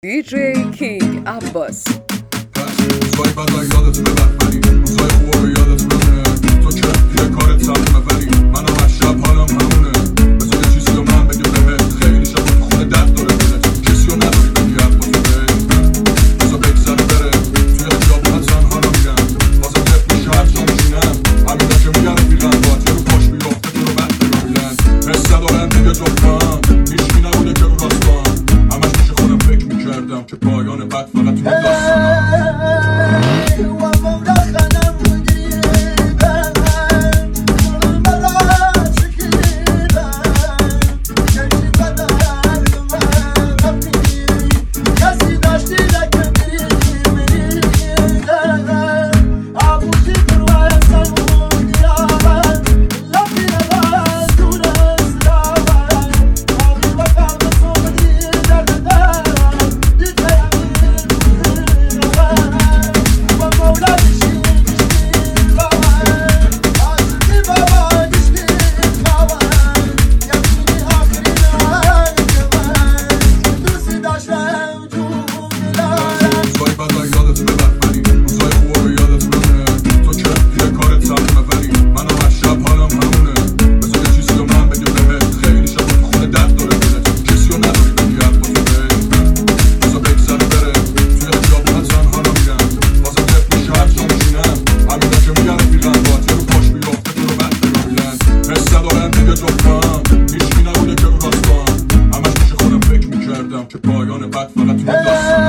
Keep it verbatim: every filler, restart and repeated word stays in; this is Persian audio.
دی جی کینگ عباس. روزای بد و یادت ببر ولی روزای خوب رو یادت بمونه. تو که دیگه کارت سخته ولی من هر شب حالم همونه. بذار یه چیزی رو من بگم بهت، خیلی شب تو خونه درد داره دلت، کسی رو نداری بگی عباس بهت. بذار بگذره بره توی خیابون تنها نمیرم، بازم دف میشه هر جا میشینم همینا که میگن رفیقم باید یه رو پاش بیافته تو رو بد بگیرن. حس ندارم دیگه جفتم هیچکی نبوده که رو راستم، همش میشه خودم فکر میکردم که پایان بد فقط تو داستانم. که پایان بد فقط تو داستانم.